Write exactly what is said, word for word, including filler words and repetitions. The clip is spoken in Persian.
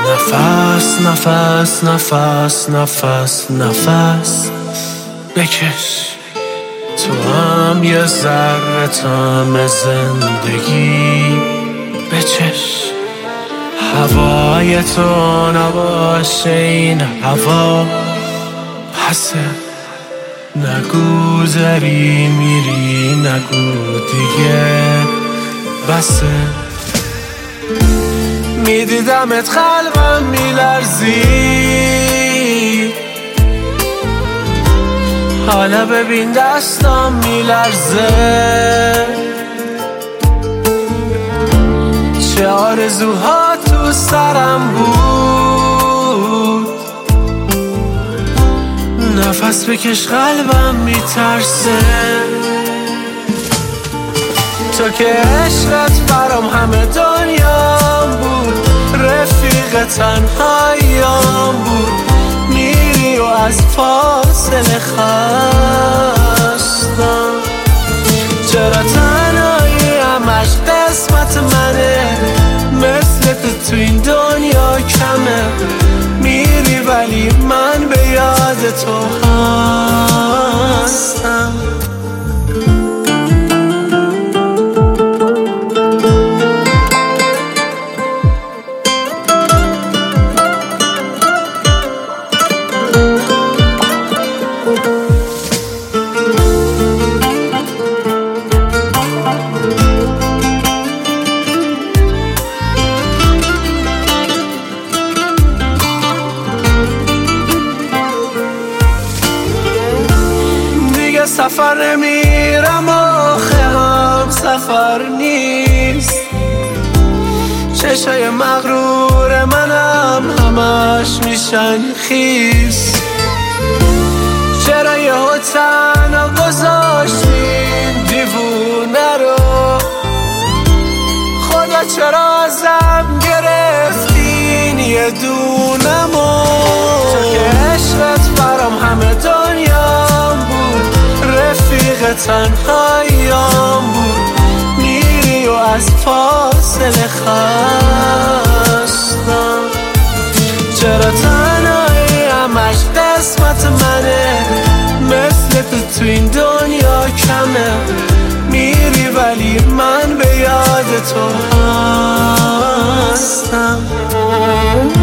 نفس نفس نفس نفس نفس بکش، تو هم یه ذره طعم زندگی بچش. هوای تو نباشه این هوا پسه، نگو داری میری، نگو دیگه بسه. میدیدمت قلبم میلرزی، حالا ببین دستم میلرزه. چه آرزوها تو سرم بود، نفس بکش قلبم میترسه. تو که عشقت برام همه دنیام بود، رفیق تنهاییام بود. میری و از فاصله خستم، چرا تنهایی همش قسمت منه؟ مثل تو تو این دنیا کمه. میری ولی من به یاد تو هستم. سفر نمیرم آخه هم سفر نیست. چشای مغرور منم همش میشن خیس. چرا یه تنها گذاشتین دیوونه رو؟ خدا چرا ازم گرفتین یه دونمو؟ تو که عشقت برام همه دنیام بود، رفیق تنهاییام بود. میری و از فاصله خستم، چرا تنهایی همش قسمت منه؟ مثل تو تو این دنیا کمه. میری ولی من به یاد تو هستم.